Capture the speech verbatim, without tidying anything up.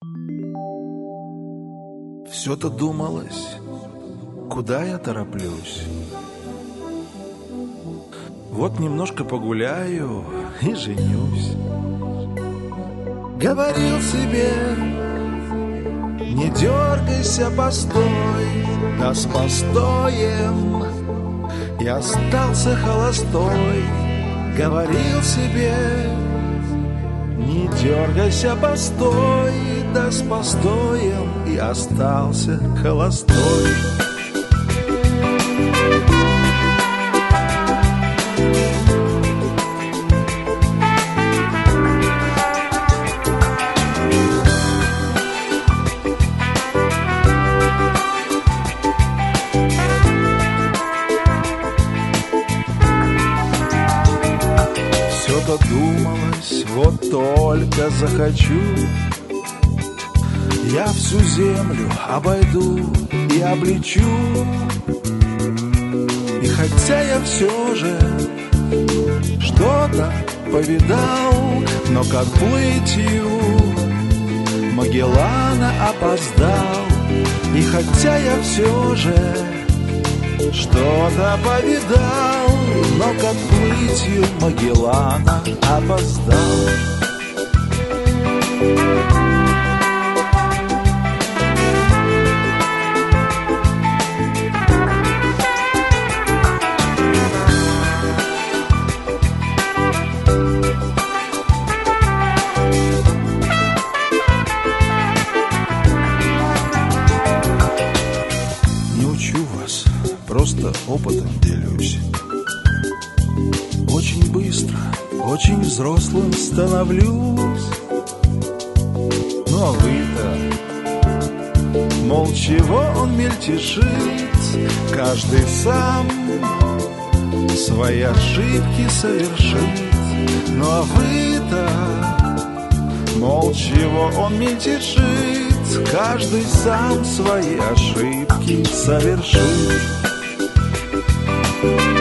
Все-то думалось, куда я тороплюсь. Вот немножко погуляю и женюсь. Говорил себе, не дергайся, постой, да с постоем и остался холостой. Говорил себе, не дергайся, постой, да с постоем и остался холостой. Все-то думалось, вот только захочу, я всю землю обойду и облечу. И хотя я все же что-то повидал, но к отплытию Магеллана опоздал. И хотя я все же что-то повидал, но к отплытию Магеллана опоздал. Не учу вас, просто опытом делюсь. Очень быстро, очень взрослым становлюсь. Ну а вы-то, мол, чего он мельтешит? Каждый сам свои ошибки совершит. Ну а вы-то, мол, чего он мельтешит? Каждый сам свои ошибки совершит.